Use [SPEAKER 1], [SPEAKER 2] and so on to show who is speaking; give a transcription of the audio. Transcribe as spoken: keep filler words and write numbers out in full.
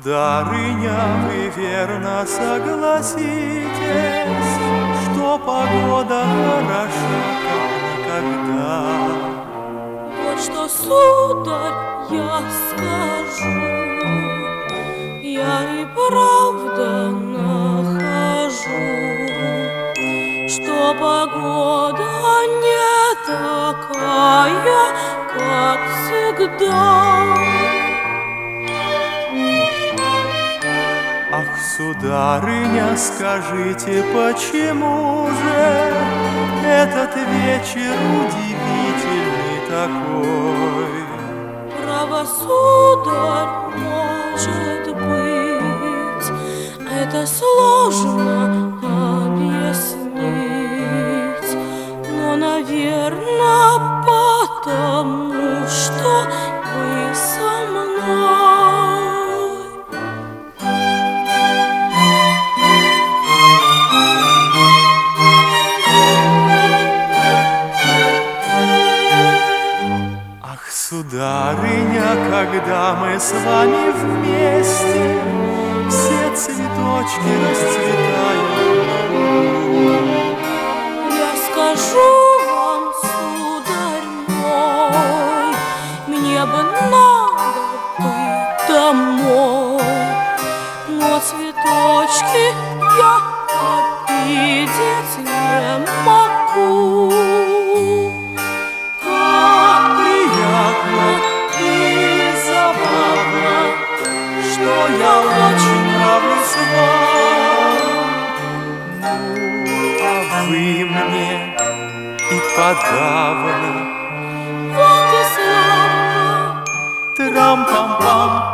[SPEAKER 1] сударыня, вы верно согласитесь, что погода хороша, как никогда.
[SPEAKER 2] Вот что, сударь, я скажу, я и правда нахожу, что погода не такая, как всегда.
[SPEAKER 1] Ах, сударыня, скажите, почему же этот вечер удивительный такой?
[SPEAKER 2] Право, сударь, может быть, это сложно объяснить, но, наверное, потому что вы со мной.
[SPEAKER 1] Сударыня, когда мы с вами вместе, все цветочки расцветают.
[SPEAKER 2] Я скажу вам, сударь мой, мне бы надо быть домой, но цветочки я обидеть не могу.
[SPEAKER 1] Я очень нравлюсь вам, ну, а вы мне и подавно.
[SPEAKER 2] Вот и славно.
[SPEAKER 1] Трам-пам-пам.